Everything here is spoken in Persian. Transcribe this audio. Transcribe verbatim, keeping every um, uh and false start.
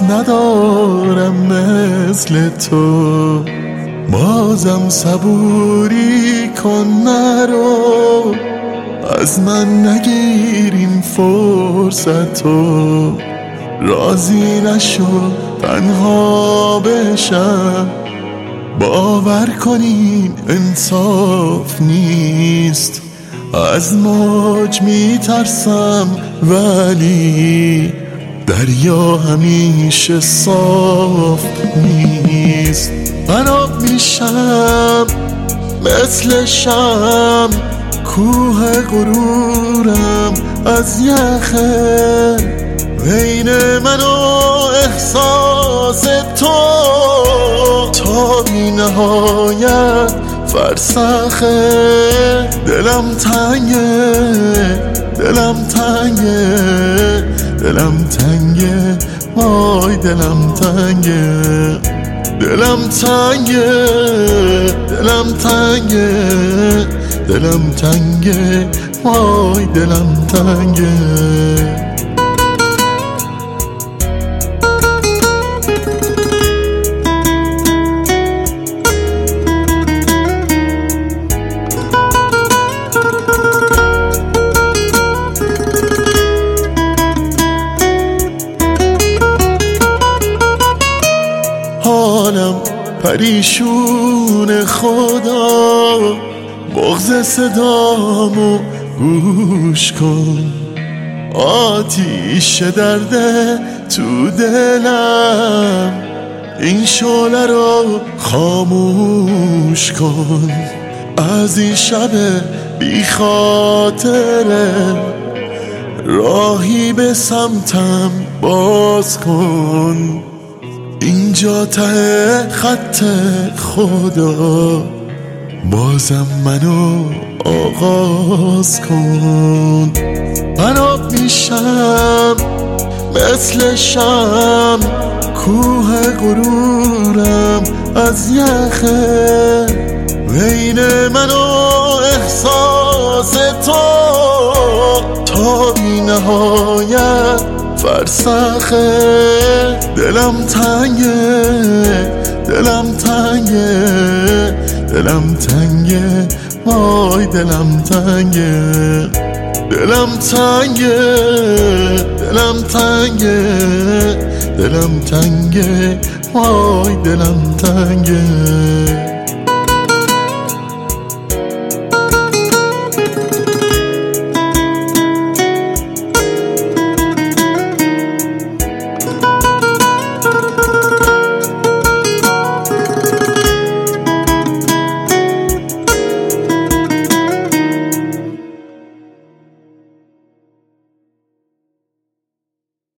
ندارم مثل تو، بازم صبوری کن نرو، از من نگیر این فرصتو، راضی نشو تنها بشم، باور کنین انصاف نیست، از موج میترسم ولی دریا همیشه صاف نیست. من آب میشم مثل شم، کوه غرورم از یخه، بین من و احساس تو تا بی نهایت فرسخه. دلم تنگه دلم تنگه دلم تنگه وای دلم تنگه، دلم تنگه دلم تنگه دلم تنگه وای دلم تنگه. حالم پریشون خدا، بغض صدامو گوش کن، آتیش درده تو دلم، این شعله رو خاموش کن، از این شب بی خاطره راهی به سمتم باز کن، اینجا ته خط خدا، بازم منو آغاز کن. من آب میشم مثل شم، کوه غرورم از یخه، بین من و احساس تو تا بی نهایت فرسخه. دلم تنگه دلم تنگه دلم تنگه وای دلم تنگه، دلم تنگه دلم تنگه دلم تنگه وای دلم تنگه.